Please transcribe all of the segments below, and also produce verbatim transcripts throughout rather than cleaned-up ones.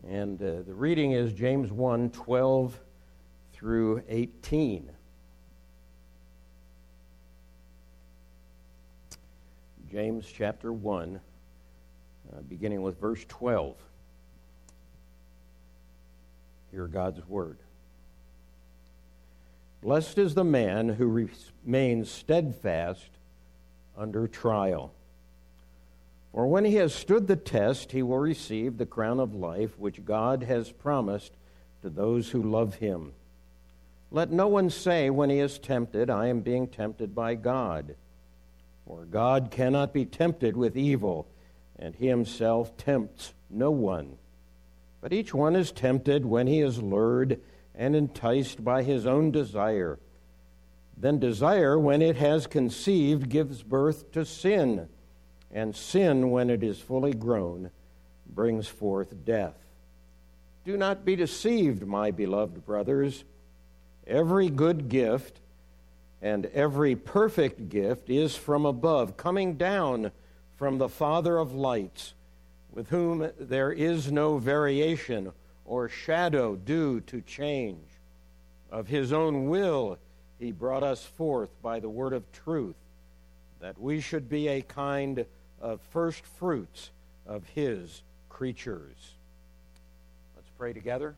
And uh, the reading is James one, twelve through eighteen. James chapter one, uh, beginning with verse twelve. Hear God's word. Blessed is the man who remains steadfast under trial. For when he has stood the test, he will receive the crown of life which God has promised to those who love him. Let no one say when he is tempted, I am being tempted by God. For God cannot be tempted with evil, and he himself tempts no one. But each one is tempted when he is lured and enticed by his own desire. Then desire, when it has conceived, gives birth to sin. And sin, when it is fully grown, brings forth death. Do not be deceived, my beloved brothers. Every good gift and every perfect gift is from above, coming down from the Father of lights, with whom there is no variation or shadow due to change. Of his own will he brought us forth by the word of truth, that we should be a kind of first fruits of his creatures. Let's pray together.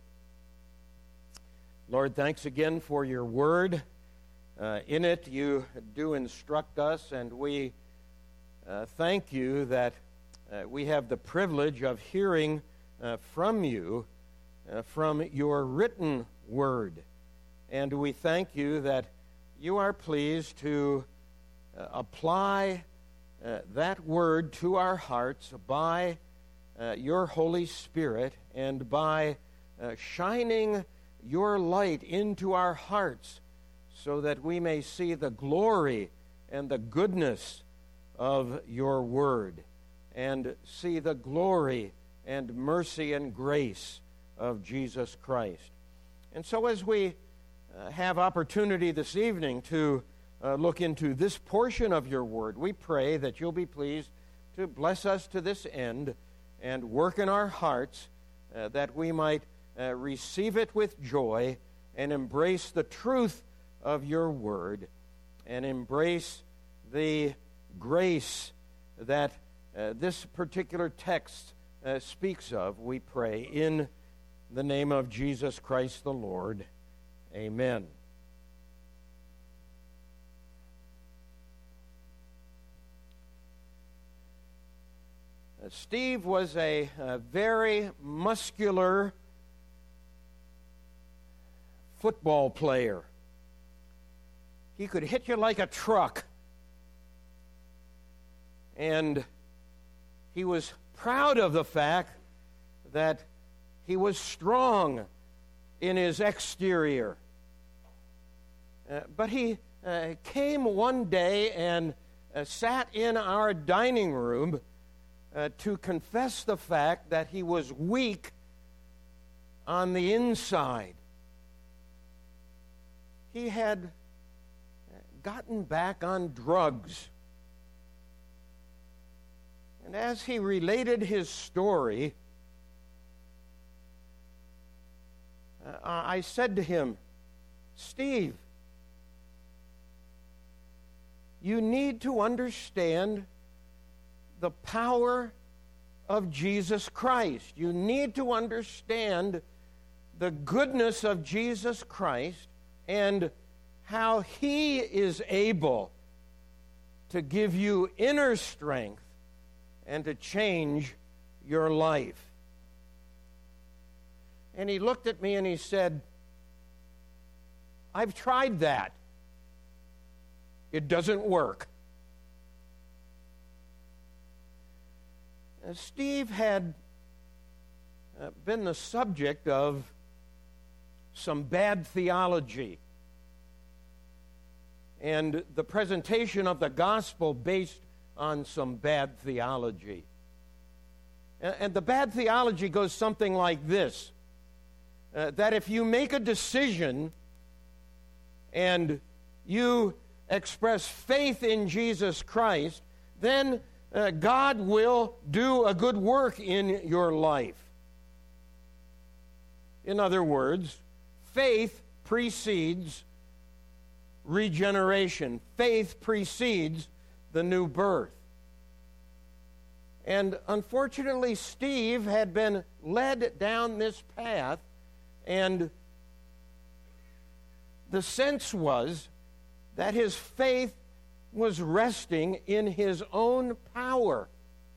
Lord, thanks again for your word. Uh, in it you do instruct us, and we uh, thank you that uh, we have the privilege of hearing uh, from you, uh, from your written word. And we thank you that you are pleased to uh, apply Uh, that word to our hearts by uh, your Holy Spirit, and by uh, shining your light into our hearts so that we may see the glory and the goodness of your word, and see the glory and mercy and grace of Jesus Christ. And so as we uh, have opportunity this evening to Uh, look into this portion of your word, we pray that you'll be pleased to bless us to this end and work in our hearts uh, that we might uh, receive it with joy and embrace the truth of your word and embrace the grace that uh, this particular text uh, speaks of, we pray in the name of Jesus Christ the Lord. Amen. Steve was a, a very muscular football player. He could hit you like a truck. And he was proud of the fact that he was strong in his exterior. Uh, but he uh, came one day and uh, sat in our dining room Uh, to confess the fact that he was weak on the inside. He had gotten back on drugs. And as he related his story, uh, I said to him, Steve, you need to understand the power of Jesus Christ. You need to understand the goodness of Jesus Christ and how he is able to give you inner strength and to change your life. And he looked at me and he said, I've tried that. It doesn't work. Steve had uh, been the subject of some bad theology and the presentation of the gospel based on some bad theology. And, and the bad theology goes something like this, uh, that if you make a decision and you express faith in Jesus Christ, then uh, God will do a good work in your life. In other words, faith precedes regeneration. Faith precedes the new birth. And unfortunately, Steve had been led down this path, and the sense was that his faith was resting in his own power.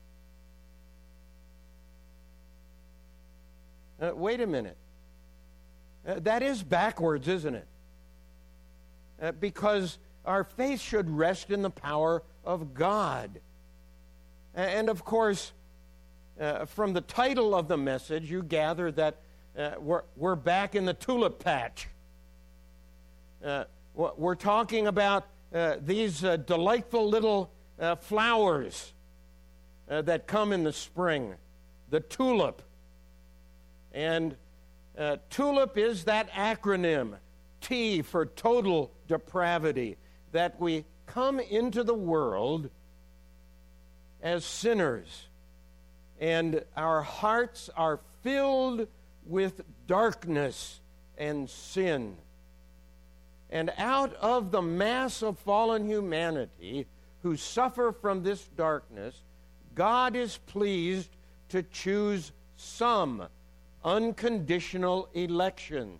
Uh, wait a minute. Uh, that is backwards, isn't it? Uh, because our faith should rest in the power of God. And of course, uh, from the title of the message, you gather that uh, we're, we're back in the tulip patch. Uh, we're talking about uh, these uh, delightful little uh, flowers uh, that come in the spring, the tulip. And uh, TULIP is that acronym, T for total depravity, that we come into the world as sinners, and our hearts are filled with darkness and sin. And out of the mass of fallen humanity who suffer from this darkness, God is pleased to choose some unconditional election.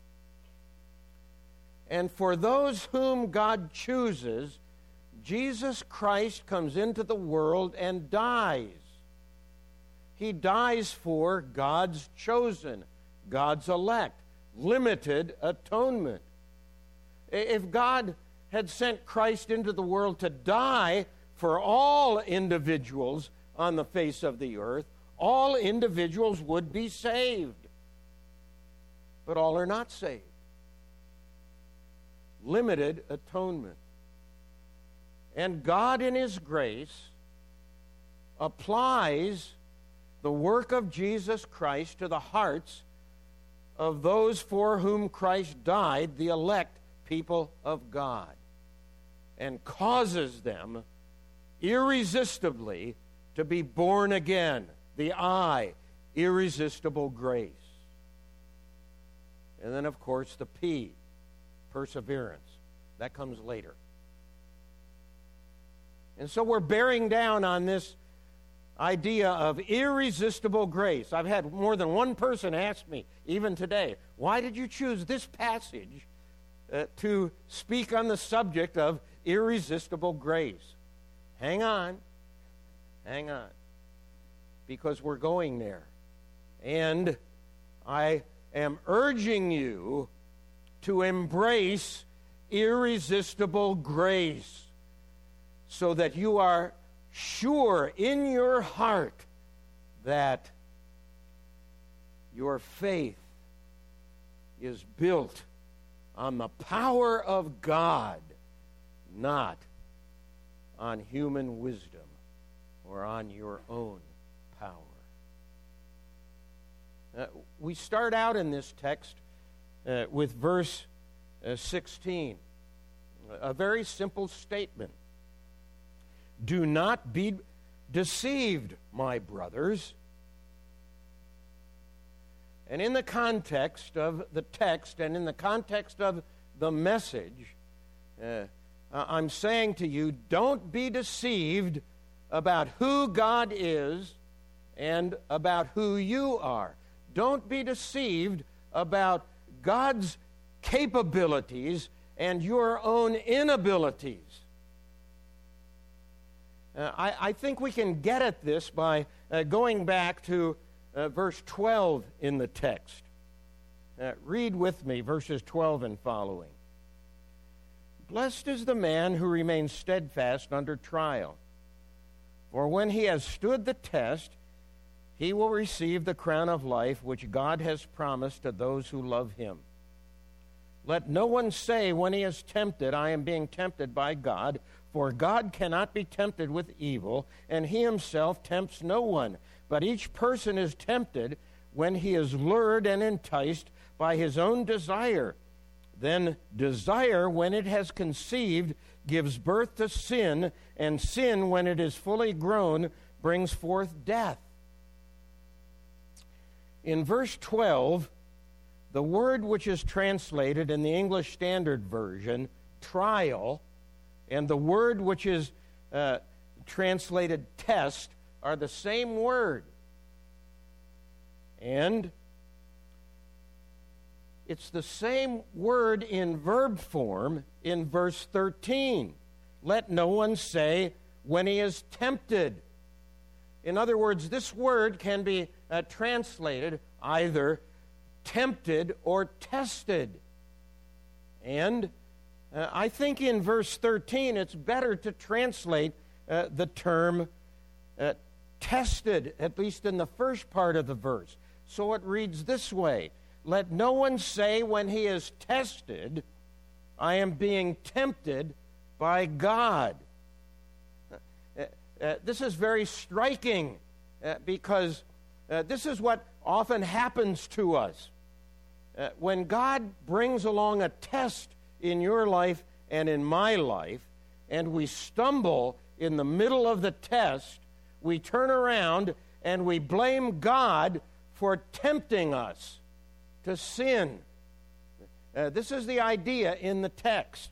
And for those whom God chooses, Jesus Christ comes into the world and dies. He dies for God's chosen, God's elect, limited atonement. If God had sent Christ into the world to die for all individuals on the face of the earth, all individuals would be saved. But all are not saved. Limited atonement. And God, in His grace, applies the work of Jesus Christ to the hearts of those for whom Christ died, the elect people of God, and causes them irresistibly to be born again. The I, irresistible grace. And then, of course, the P, perseverance. That comes later. And so we're bearing down on this idea of irresistible grace. I've had more than one person ask me, even today, why did you choose this passage uh, to speak on the subject of irresistible grace? Hang on. Hang on. Because we're going there. And I am urging you to embrace irresistible grace so that you are sure in your heart that your faith is built on the power of God, not on human wisdom or on your own power. Uh, we start out in this text uh, with verse uh, sixteen, a very simple statement. Do not be deceived, my brothers. And in the context of the text and in the context of the message, uh, I'm saying to you, don't be deceived about who God is and about who you are. Don't be deceived about God's capabilities and your own inabilities. Uh, I, I think we can get at this by uh, going back to uh, verse twelve in the text. Uh, read with me verses twelve and following. Blessed is the man who remains steadfast under trial, for when he has stood the test, he will receive the crown of life which God has promised to those who love him. Let no one say when he is tempted, I am being tempted by God, for God cannot be tempted with evil, and he himself tempts no one. But each person is tempted when he is lured and enticed by his own desire. Then desire, when it has conceived, gives birth to sin, and sin, when it is fully grown, brings forth death. In verse twelve, the word which is translated in the English Standard Version, trial, and the word which is uh, translated test are the same word. And it's the same word in verb form in verse thirteen. Let no one say when he is tempted. In other words, this word can be uh, translated either tempted or tested. And uh, I think in verse thirteen it's better to translate uh, the term uh, tested, at least in the first part of the verse. So it reads this way: let no one say when he is tested, I am being tempted by God. Uh, uh, this is very striking uh, because uh, this is what often happens to us. Uh, when God brings along a test in your life and in my life, and we stumble in the middle of the test, we turn around and we blame God for tempting us to sin. Uh, this is the idea in the text.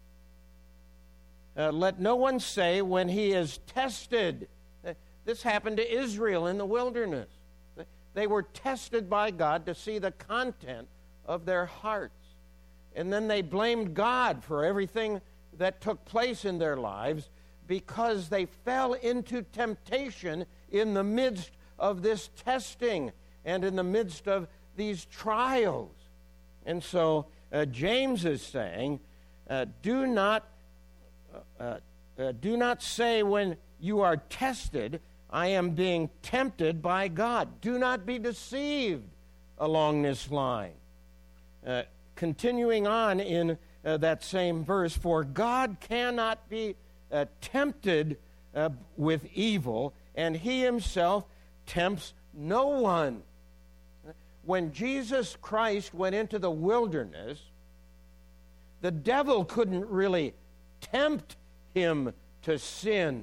Uh, let no one say when he is tested. Uh, this happened to Israel in the wilderness. They were tested by God to see the content of their hearts. And then they blamed God for everything that took place in their lives because they fell into temptation in the midst of this testing and in the midst of these trials. And so uh, James is saying, uh, do not uh, uh, do not say when you are tested, I am being tempted by God. Do not be deceived along this line. Uh, continuing on in uh, that same verse, for God cannot be uh, tempted uh, with evil, and he himself tempts no one. When Jesus Christ went into the wilderness, the devil couldn't really tempt him to sin.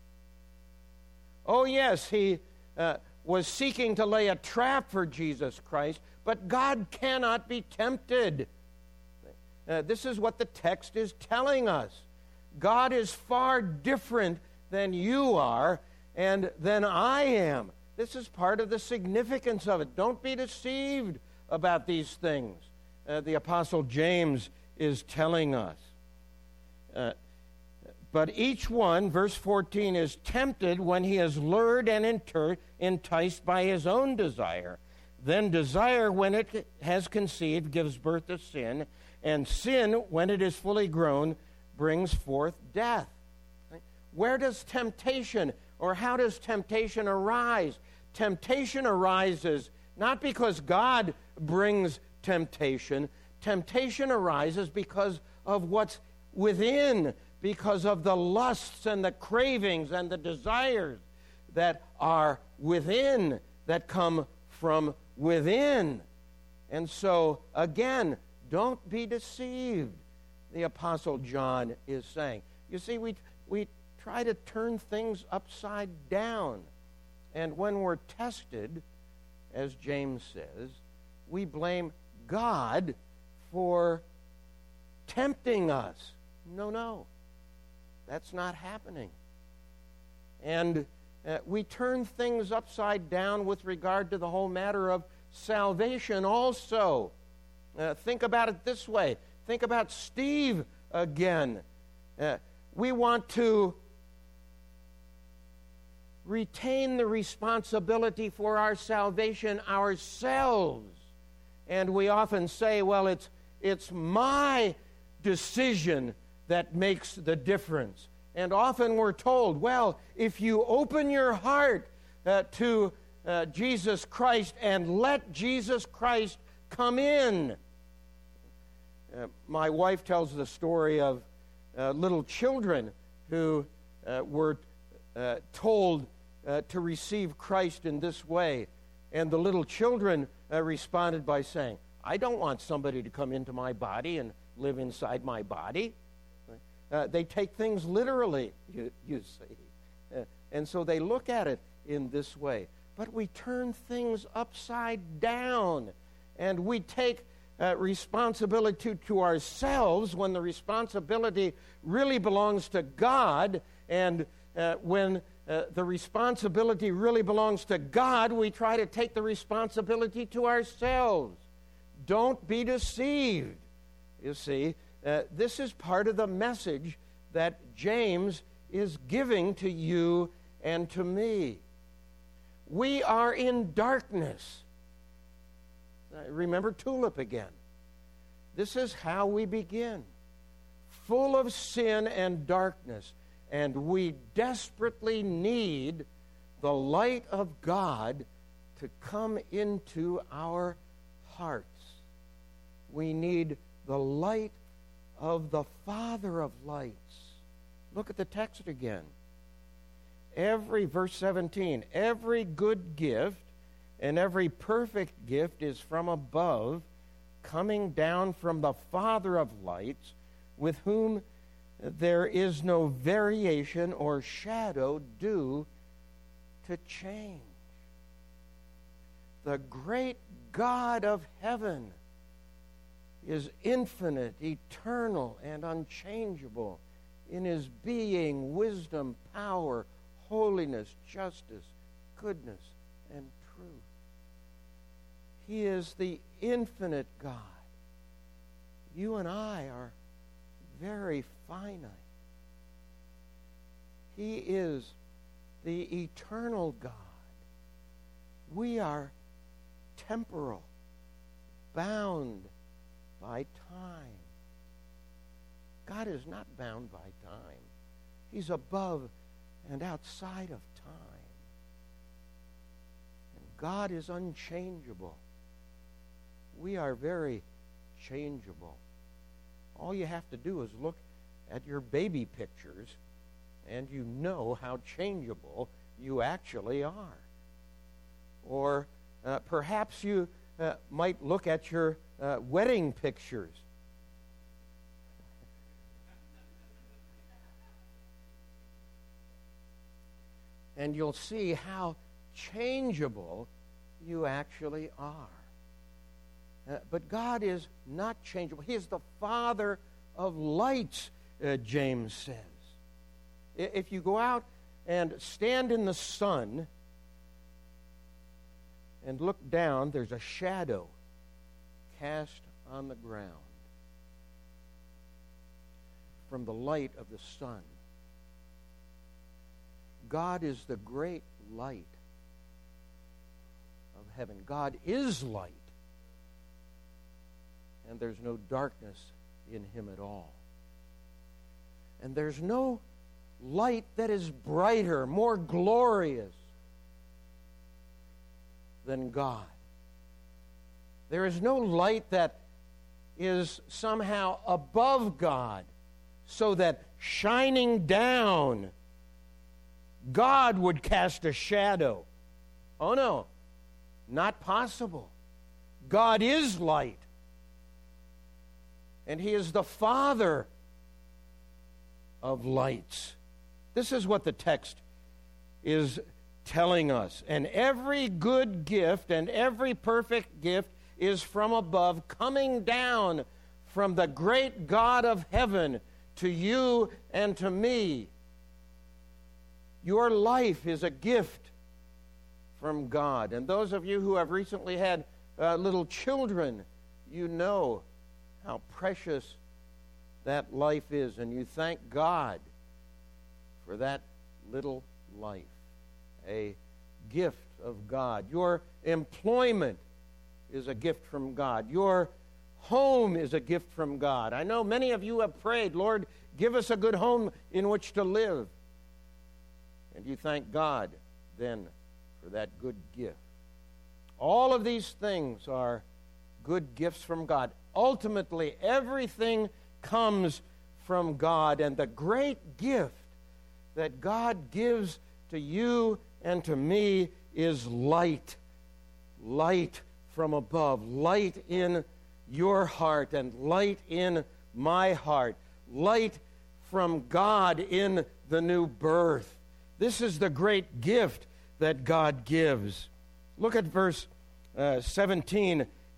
Oh, yes, he uh, was seeking to lay a trap for Jesus Christ, but God cannot be tempted. Uh, this is what the text is telling us. God is far different than you are and than I am. This is part of the significance of it. Don't be deceived about these things. Uh, the Apostle James is telling us. Uh, but each one, verse fourteen, is tempted when he is lured and inter- enticed by his own desire. Then desire, when it has conceived, gives birth to sin. And sin, when it is fully grown, brings forth death. Where does temptation, or how does temptation arise? Temptation arises not because God brings temptation. Temptation arises because of what's within, because of the lusts and the cravings and the desires that are within, that come from within. And so, again, don't be deceived, the Apostle John is saying. You see, we, we try to turn things upside down. And when we're tested, as James says, we blame God for tempting us. No, no. That's not happening. And uh, we turn things upside down with regard to the whole matter of salvation also. Uh, think about it this way. Think about Steve again. Uh, we want to retain the responsibility for our salvation ourselves. And we often say, well, it's, it's my decision that makes the difference. And often we're told, well, if you open your heart uh, to uh, Jesus Christ and let Jesus Christ come in. Uh, my wife tells the story of uh, little children who uh, were uh, told uh, to receive Christ in this way. And the little children uh, responded by saying, I don't want somebody to come into my body and live inside my body. Uh, they take things literally, you, you see. Uh, and so they look at it in this way. But we turn things upside down. and we take uh, responsibility to ourselves when the responsibility really belongs to God, and uh, when uh, the responsibility really belongs to God, we try to take the responsibility to ourselves. Don't be deceived. You see, uh, this is part of the message that James is giving to you and to me. We are in darkness. Remember tulip again. This is how we begin. Full of sin and darkness. And we desperately need the light of God to come into our hearts. We need the light of the Father of lights. Look at the text again. Every, verse seventeen, every good gift and every perfect gift is from above, coming down from the Father of lights, with whom there is no variation or shadow due to change. The great God of heaven is infinite, eternal, and unchangeable in his being, wisdom, power, holiness, justice, goodness, and truth. He is the infinite God. You and I are very finite. He is the eternal God. We are temporal, bound by time. God is not bound by time. He's above and outside of time. And God is unchangeable. We are very changeable. All you have to do is look at your baby pictures, and you know how changeable you actually are. Or uh, perhaps you uh, might look at your uh, wedding pictures. And you'll see how changeable you actually are. Uh, but God is not changeable. He is the Father of lights, uh, James says. If you go out and stand in the sun and look down, there's a shadow cast on the ground from the light of the sun. God is the great light of heaven. God is light. And there's no darkness in him at all. And there's no light that is brighter, more glorious than God. There is no light that is somehow above God, so that shining down, God would cast a shadow. Oh no, not possible. God is light. And he is the Father of lights. This is what the text is telling us. And every good gift and every perfect gift is from above, coming down from the great God of heaven to you and to me. Your life is a gift from God. And those of you who have recently had uh, little children, you know how precious that life is, and you thank God for that little life, a gift of God. Your employment is a gift from God. Your home is a gift from God. I know many of you have prayed, Lord, give us a good home in which to live. And you thank God then for that good gift. All of these things are good gifts from God. Ultimately, everything comes from God, and the great gift that God gives to you and to me is light. Light from above. Light in your heart and light in my heart. Light from God in the new birth. This is the great gift that God gives. Look at verse uh, seventeen.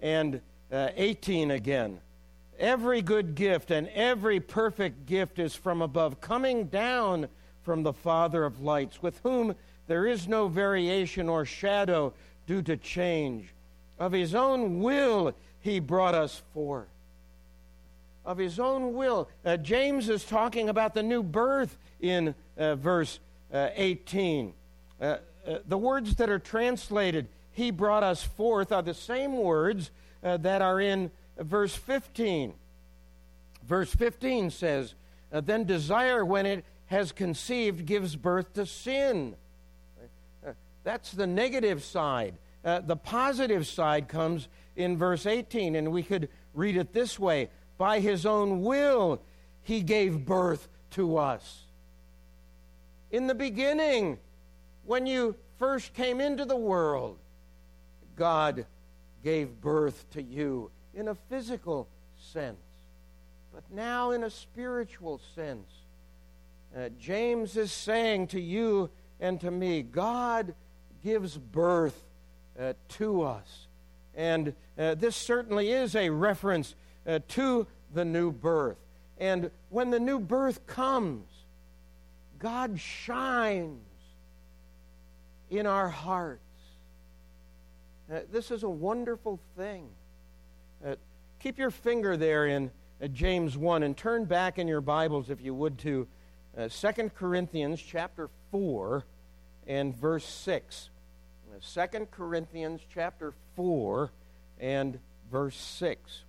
and uh, eighteen again. Every good gift and every perfect gift is from above, coming down from the Father of lights, with whom there is no variation or shadow due to change. Of his own will he brought us forth. Of his own will. Uh, James is talking about the new birth in uh, verse uh, eighteen. Uh, uh, the words that are translated, he brought us forth, are the same words uh, that are in verse fifteen. Verse fifteen says, uh, then desire, when it has conceived, gives birth to sin. Uh, that's the negative side. Uh, the positive side comes in verse eighteen, and we could read it this way: by his own will he gave birth to us. In the beginning, when you first came into the world, God gave birth to you in a physical sense, but now in a spiritual sense. Uh, James is saying to you and to me, God gives birth uh, to us. And uh, this certainly is a reference uh, to the new birth. And when the new birth comes, God shines in our hearts. Uh, this is a wonderful thing. Uh, keep your finger there in uh, James one and turn back in your Bibles, if you would, to uh, Second Corinthians chapter four and verse six. Uh, Second Corinthians chapter four and verse six.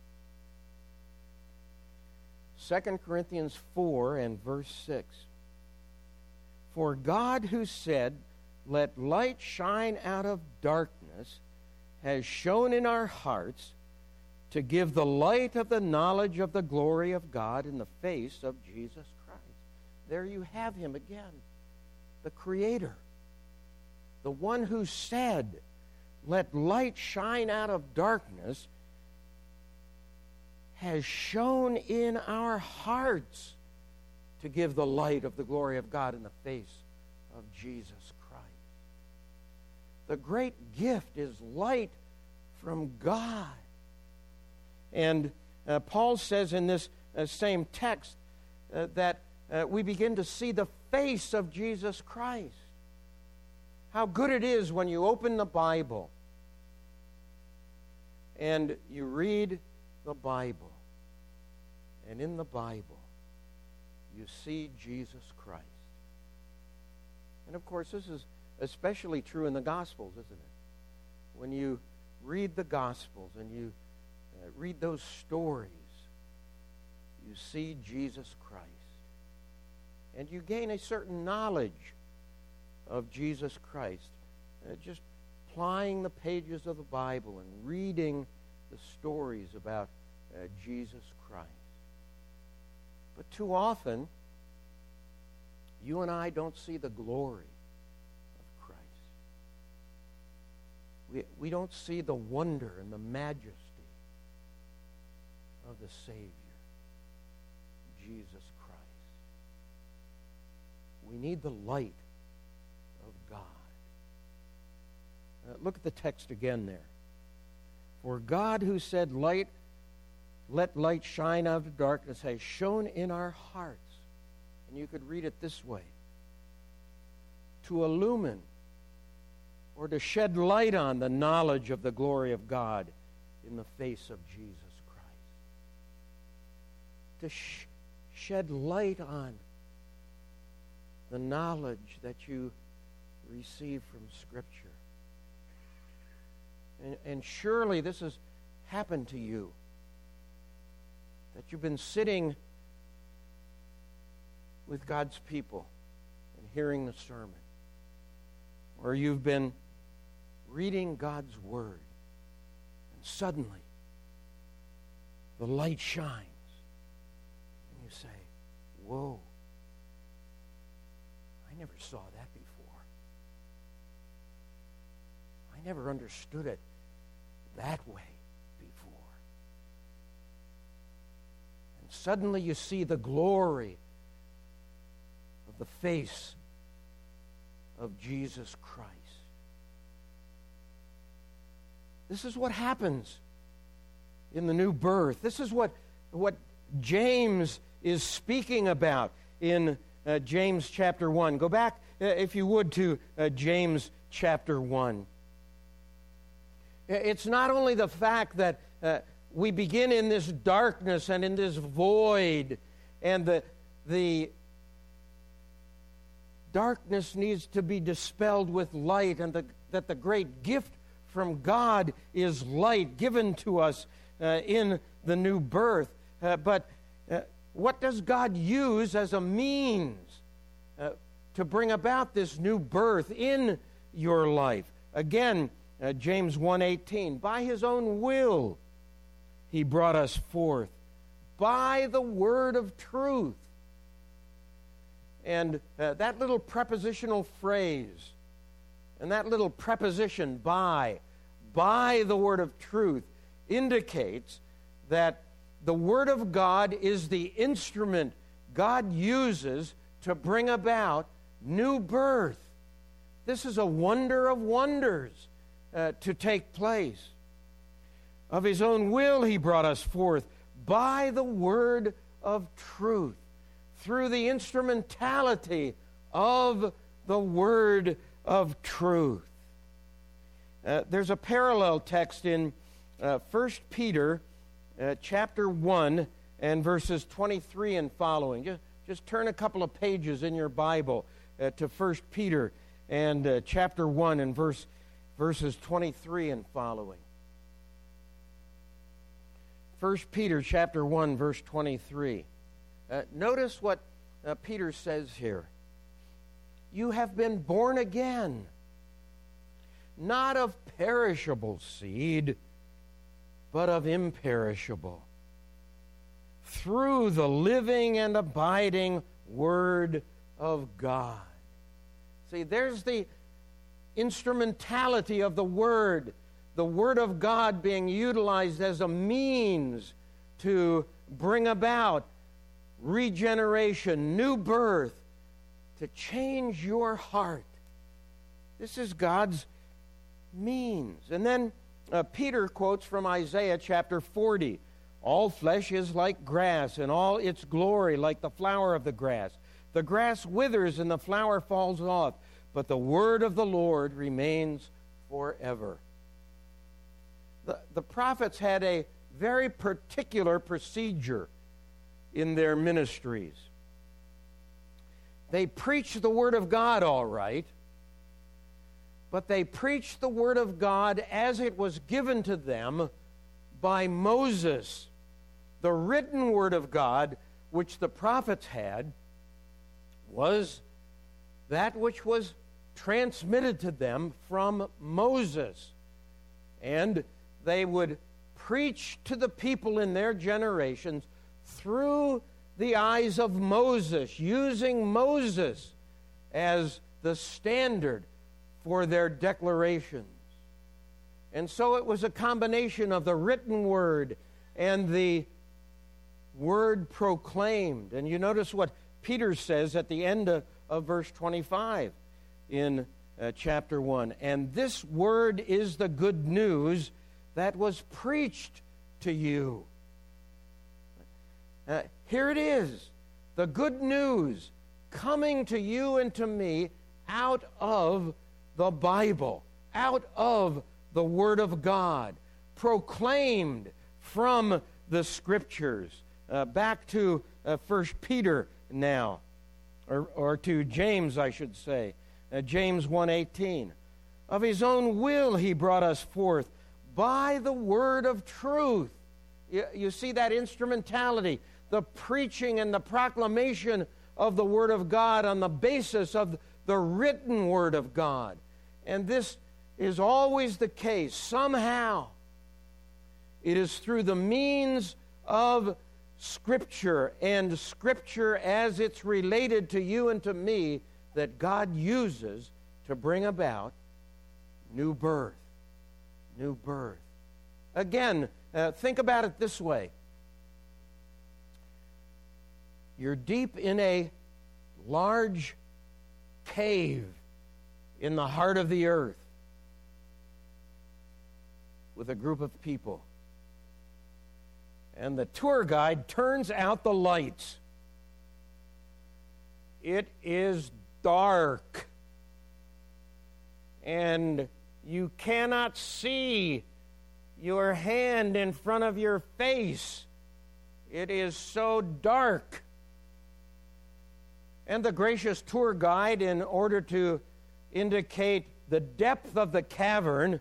Second Corinthians four and verse six. For God, who said, let light shine out of darkness, has shone in our hearts to give the light of the knowledge of the glory of God in the face of Jesus Christ. There you have him again, the Creator, the one who said, let light shine out of darkness, has shone in our hearts to give the light of the glory of God in the face of Jesus Christ. The great gift is light from God. And uh, Paul says in this uh, same text uh, that uh, we begin to see the face of Jesus Christ. How good it is when you open the Bible and you read the Bible, and in the Bible you see Jesus Christ. And of course, this is especially true in the Gospels, isn't it? When you read the Gospels and you uh, read those stories, you see Jesus Christ. And you gain a certain knowledge of Jesus Christ. Uh, just plying the pages of the Bible and reading the stories about uh, Jesus Christ. But too often, you and I don't see the glory of Christ. We, we don't see the wonder and the majesty of the Savior, Jesus Christ. We need the light of God. Uh, look at the text again there. For God, who said, light, let light shine out of darkness, has shone in our hearts. And you could read it this way: to illumine or to shed light on the knowledge of the glory of God in the face of Jesus Christ. To sh- shed light on the knowledge that you receive from Scripture. And, and surely this has happened to you, that you've been sitting with God's people and hearing the sermon, or you've been reading God's Word, and suddenly the light shines, and you say, whoa, I never saw that before. I never understood it that way before. And suddenly you see the glory of the face of Jesus Christ. This is what happens in the new birth. This is what, what James is speaking about in uh, James chapter one. Go back, uh, if you would, to uh, James chapter one. It's not only the fact that uh, we begin in this darkness and in this void, and the, the darkness needs to be dispelled with light, and the, that the great gift from God is light given to us uh, in the new birth. Uh, but uh, what does God use as a means uh, to bring about this new birth in your life? Again, uh, James one eighteen, by his own will he brought us forth by the word of truth. And uh, that little prepositional phrase, and that little preposition, by, by the word of truth, indicates that the Word of God is the instrument God uses to bring about new birth. This is a wonder of wonders uh, to take place. Of his own will he brought us forth by the word of truth, through the instrumentality of the word of truth. Uh, there's a parallel text in uh, First Peter uh, chapter one and verses twenty-three and following. Just, just turn a couple of pages in your Bible uh, to First Peter and uh, chapter one and verse, verses twenty-three and following. First Peter chapter one, verse twenty-three. Uh, notice what uh, Peter says here. You have been born again, not of perishable seed, but of imperishable, through the living and abiding Word of God. See, there's the instrumentality of the Word, the Word of God being utilized as a means to bring about regeneration, new birth, to change your heart. This is God's means. And then uh, Peter quotes from Isaiah chapter forty. All flesh is like grass, and all its glory like the flower of the grass. The grass withers and the flower falls off, but the word of the Lord remains forever. The, the prophets had a very particular procedure in their ministries. They preached the Word of God all right, but they preached the Word of God as it was given to them by Moses. The written Word of God, which the prophets had, was that which was transmitted to them from Moses. And they would preach to the people in their generations through the eyes of Moses, using Moses as the standard for their declarations. And so it was a combination of the written word and the word proclaimed. And you notice what Peter says at the end of, of verse twenty-five in uh, chapter one. And this word is the good news that was preached to you. Uh, here it is, the good news coming to you and to me out of the Bible, out of the Word of God, proclaimed from the Scriptures. Uh, back to uh, First Peter now, or, or to James, I should say, uh, James one eighteen. Of his own will he brought us forth by the word of truth. You, you see that instrumentality, the preaching and the proclamation of the Word of God on the basis of the written Word of God. And this is always the case. Somehow, it is through the means of Scripture and Scripture as it's related to you and to me that God uses to bring about new birth. New birth. Again, uh, think about it this way. You're deep in a large cave in the heart of the earth. with a group of people. And the tour guide turns out the lights. It is dark. And you cannot see your hand in front of your face. It is so dark. And the gracious tour guide, in order to indicate the depth of the cavern,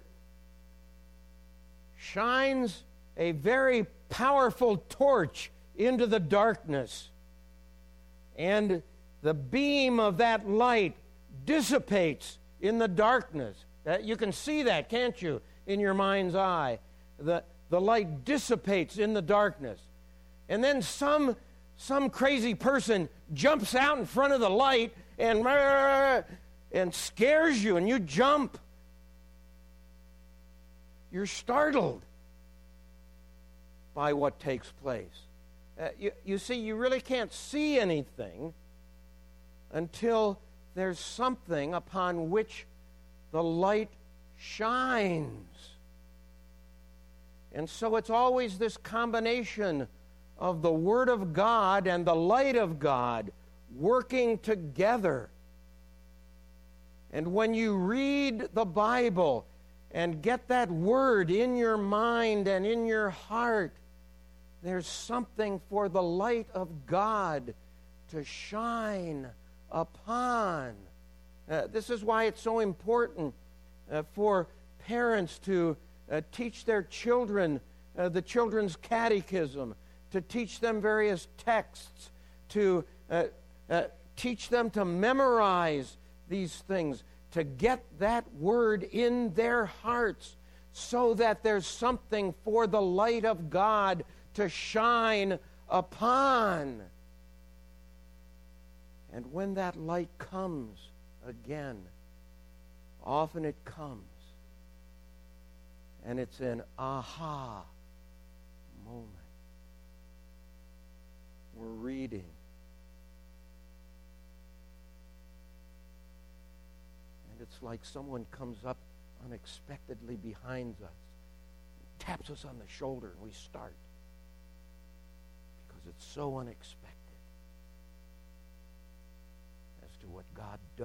shines a very powerful torch into the darkness. And the beam of that light dissipates in the darkness. That, you can see that, can't you, in your mind's eye? The, the light dissipates in the darkness. And then some, some crazy person jumps out in front of the light and, and scares you, and you jump. You're startled by what takes place. Uh, you, you see, you really can't see anything until there's something upon which the light shines. And so it's always this combination of the Word of God and the light of God working together. And when you read the Bible and get that Word in your mind and in your heart, there's something for the light of God to shine upon. Uh, this is why it's so important uh, for parents to uh, teach their children uh, the children's catechism, to teach them various texts, to uh, uh, teach them to memorize these things, to get that Word in their hearts so that there's something for the light of God to shine upon. And when that light comes again, often it comes, and it's an aha moment. We're reading, and it's like someone comes up unexpectedly behind us, taps us on the shoulder, and we start. Because it's so unexpected as to what God does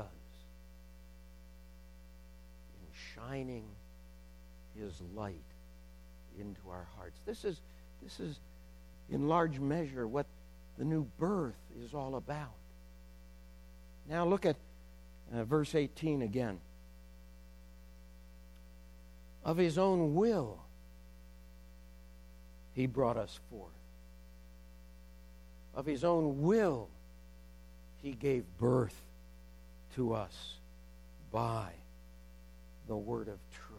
in shining His light into our hearts. This is, this is in large measure what the new birth is all about. Now look at uh, verse eighteen again. Of His own will, He brought us forth. Of His own will, He gave birth to us by the word of truth.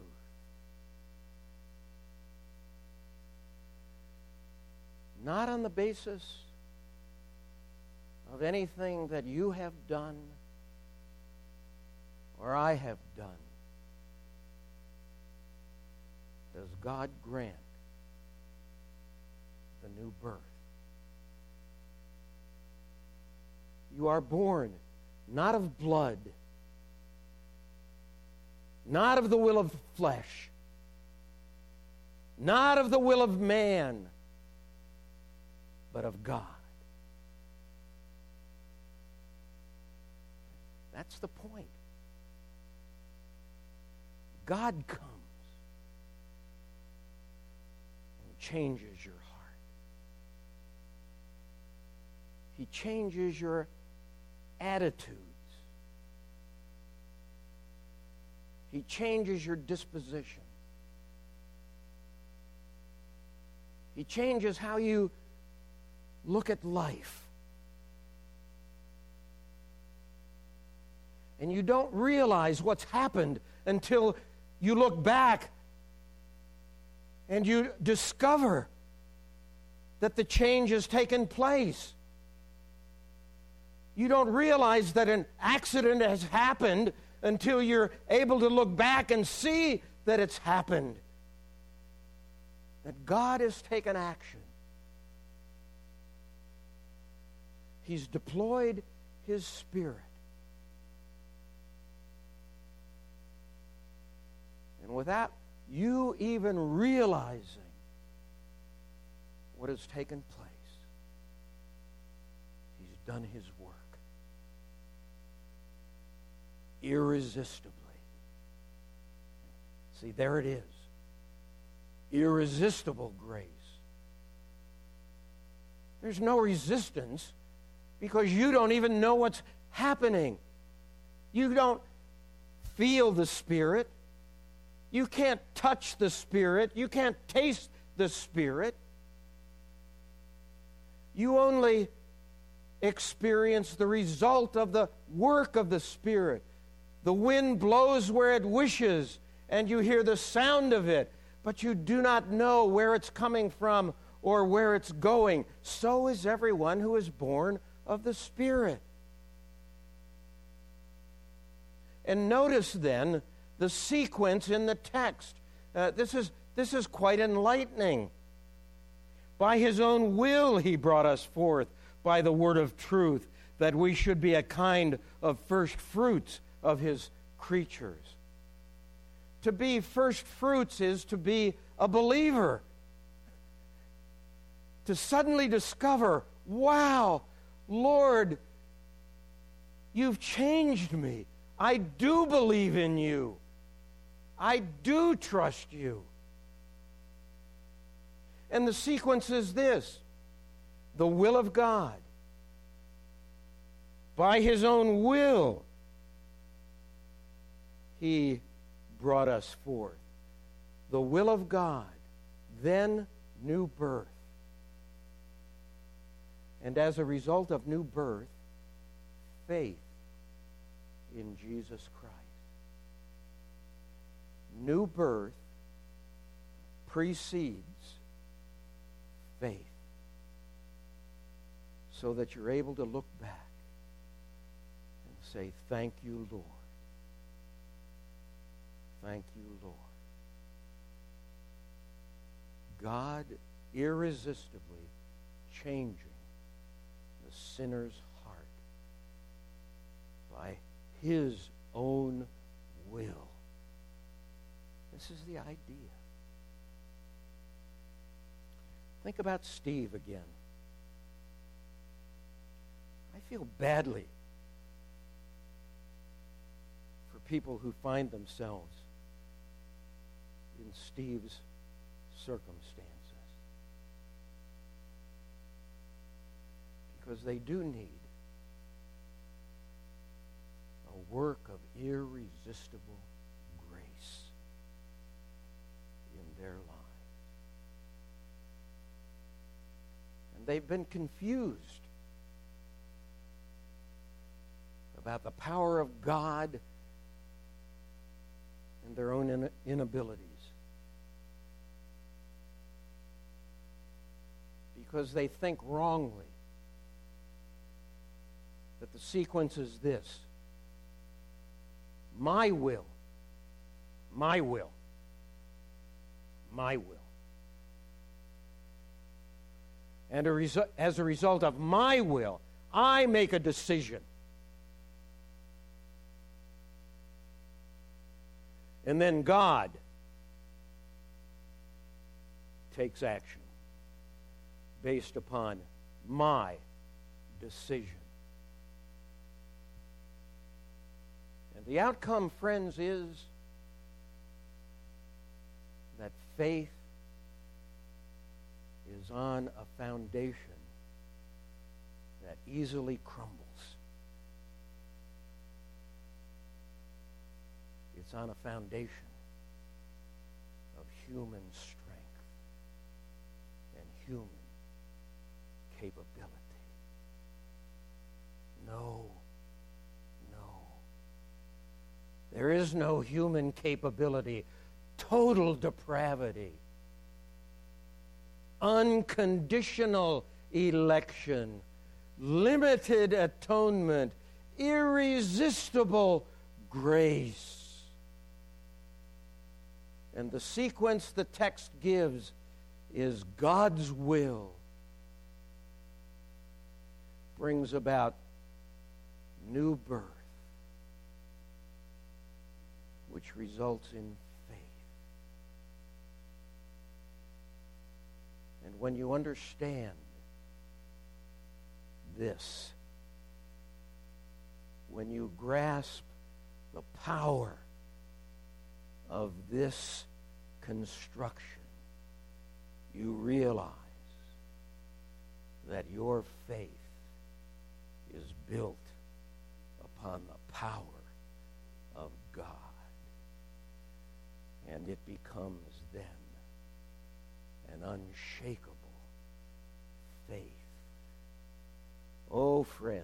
Not on the basis of anything that you have done or I have done does God grant the new birth. You are born not of blood, not of the will of flesh, not of the will of man, but of God. That's the point. God comes and changes your heart. He changes your attitudes. He changes your disposition. He changes how you look at life. And you don't realize what's happened until you look back and you discover that the change has taken place. You don't realize that an accident has happened until you're able to look back and see that it's happened. That God has taken action. He's deployed His Spirit. And without you even realizing what has taken place. He's done His work irresistibly. See, there it is. Irresistible grace. There's no resistance because you don't even know what's happening. You don't feel the Spirit. You can't touch the Spirit. You can't taste the Spirit. You only experience the result of the work of the Spirit. The wind blows where it wishes, and you hear the sound of it, but you do not know where it's coming from or where it's going. So is everyone who is born of the Spirit. And notice then the sequence in the text. Uh, this is, this is quite enlightening. By His own will He brought us forth by the word of truth, that we should be a kind of first fruits of His creatures. To be first fruits is to be a believer. To suddenly discover, wow, Lord, You've changed me. I do believe in You. I do trust You. And the sequence is this: the will of God. By His own will, He brought us forth. The will of God, then new birth. And as a result of new birth, faith in Jesus Christ. New birth precedes faith, so that you're able to look back and say, thank You, Lord. Thank You, Lord. God irresistibly changing the sinner's heart by His own will. This is the idea. Think about Steve again. I feel badly for people who find themselves in Steve's circumstances, because they do need a work of irresistible grace in their lives. And they've been confused about the power of God and their own inabilities, because they think wrongly that the sequence is this: my will, my will, my will. And a resu- as a result of my will, I make a decision. And then God takes action based upon my decision. And the outcome, friends, is that faith is on a foundation that easily crumbles. It's on a foundation of human strength and human capability. No, no. There is no human capability. Total depravity. Unconditional election. Limited atonement. Irresistible grace. And the sequence the text gives is God's will brings about new birth, which results in faith. when you understand this, when you grasp the power of this construction, you realize that your faith is built upon the power of God. And it becomes then an unshakable faith. Oh, friends,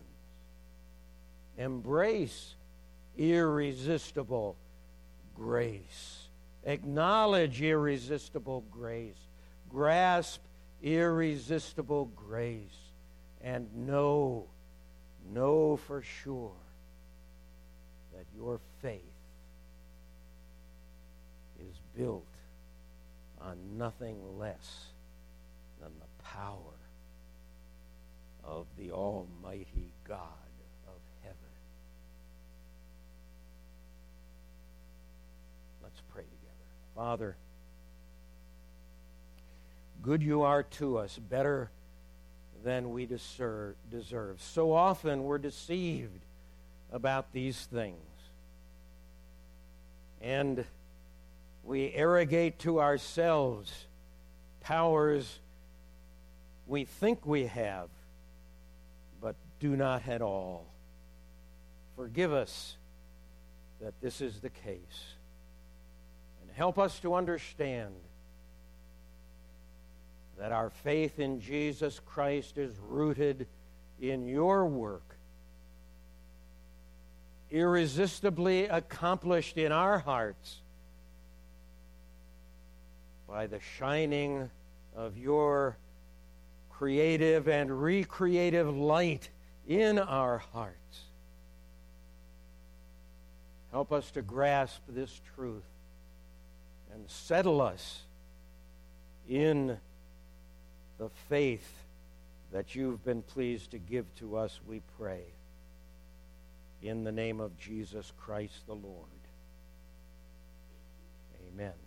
embrace irresistible grace. Acknowledge irresistible grace. Grasp irresistible grace. And know, know for sure that your faith is built on nothing less than the power of the Almighty God of heaven. Let's pray together. Father, good you are to us, better than we deserve. So often we're deceived about these things. And we arrogate to ourselves powers we think we have, but do not at all. Forgive us that this is the case. And help us to understand that our faith in Jesus Christ is rooted in your work, irresistibly accomplished in our hearts by the shining of your creative and recreative light in our hearts. Help us to grasp this truth and settle us in the faith that you've been pleased to give to us, we pray. In the name of Jesus Christ the Lord. Amen.